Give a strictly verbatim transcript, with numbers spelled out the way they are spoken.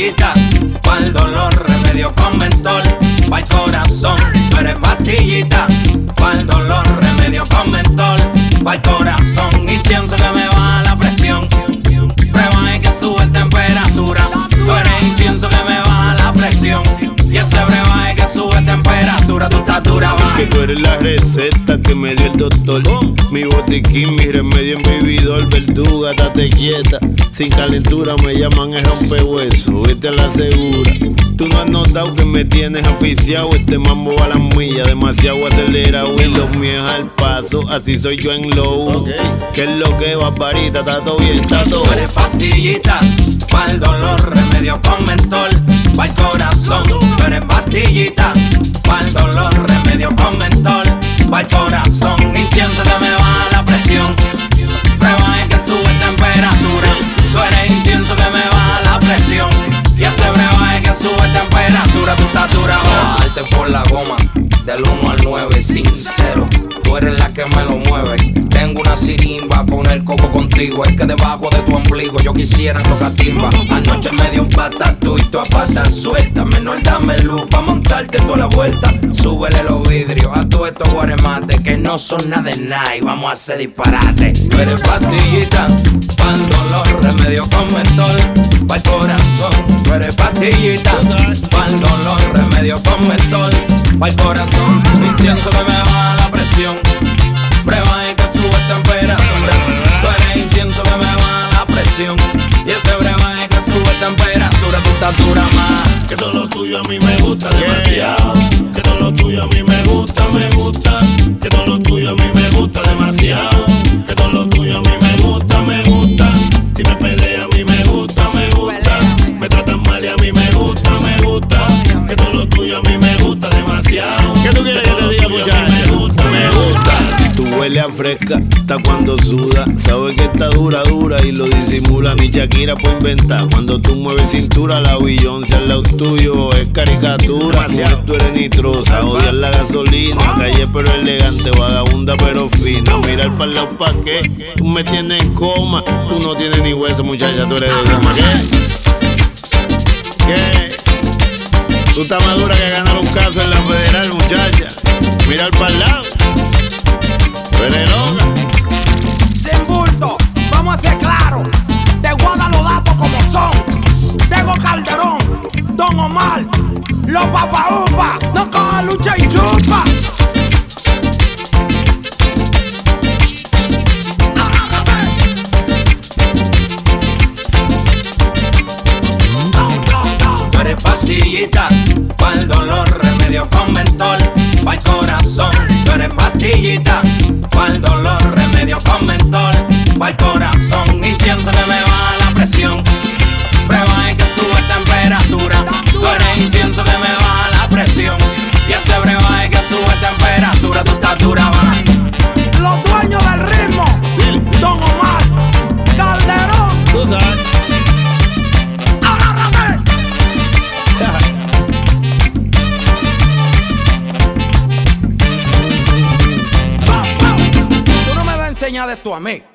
pastillita, pa'l dolor, remedio con mentol, pa'l corazón. Tú eres pastillita, pa'l dolor, remedio con mentol, pa'l corazón. Incienso que me baja la presión, brebaje que sube temperatura. Tú eres incienso que me baja la presión, y ese brebaje que sube temperatura. Tu estatura va. Que tú eres la receta que me dio el doctor. Mi botiquín, mi remedio en vividor. Verduga, date quieta. Sin calentura me llaman el rompehueso. Vete a la segura. Tú no has notado que me tienes aficiado. Este mambo va a las millas, demasiado acelerado. Y los míos al paso, así soy yo en low. Okay. ¿Qué es lo que va, parita? Está todo bien, está todo. Tú eres pastillita, pa'l dolor, remedio con mentol, pa'l corazón. Tú eres pastillita, pa'l dolor, remedio con mentol, pa'l corazón. Incienso que me baja la presión, brebaje que sube temperatura. Tú eres incienso que me baja la presión, y ese brebaje que sube temperatura. Tu estatura va. Darte por la goma, del uno al nueve, sincero. Tú eres la que me lo mueve. Tengo una sirimba con el coco contigo. Es que debajo de tu ombligo yo quisiera tocar timba. Anoche me dio un pata tú y tu pata suelta. Menor, dame luz pa' montarte toda la vuelta. Súbele los vidrios a todos estos guaremates que no son nada de nada y vamos a hacer disparate. Tú eres pastillita, pa'l dolor, remedio con mentol, pa'l corazón. Tú eres pastillita, pa'l dolor, remedio con mentol, pa'l corazón. Incienso que me baja la presión, brebaje que sube temperatura. Tú eres incienso que me baja la presión, y ese brebaje que sube temperatura. Tu estatura más. Que todo lo tuyo a mí me gusta demasiado. Que todo lo tuyo a mí me gusta, me gusta. Que todo lo tuyo a mí me gusta demasiado. Que todo lo tuyo a mí me gusta, me gusta. Si me pelea a mí me gusta, me gusta. Me tratan mal y a mí me gusta, me gusta. Que todo lo tuyo a mí me gusta demasiado. ¿Qué tú quieres que te diga, muchacha? Me gusta, me gusta. Tú hueles a fresca hasta cuando suda. Sabes que está dura, dura y lo disimula. Ni Shakira puede inventar. Cuando tú mueves cintura, la Beyoncé al lado tuyo es caricatura. Mujer, tú eres nitrosa, odias la gasolina. Calle pero elegante, vagabunda pero fina. Mirar para el lado pa' qué. Tú me tienes en coma. Tú no tienes ni hueso, muchacha, tú eres de goma. ¿Qué? ¿Qué? Tú estás más dura que ganar un caso en la federal, muchacha. Mirar para el lado. Tú eres loca. Sin bulto, vamos a ser claros. Te voy a dar los datos como son. Tego Calderón, Don Omar, los Papa Upa, no coja lucha y chupa. Tú eres pastillita, pa'l dolor, remedio con mentol, pa'l corazón. Tú eres pastillita, pa'l dolor, remedio con mentol, pa'l corazón. Incienso que me baja la presión, brebaje que sube temperatura. Tú eres incienso que me baja la presión, y ese brebaje que sube temperatura. Tu estatura va. Los dueños del ritmo, Don Omar, Calderón. Tú sabes. ¡Agárrame! Tú no me vas a enseñar de esto a mí.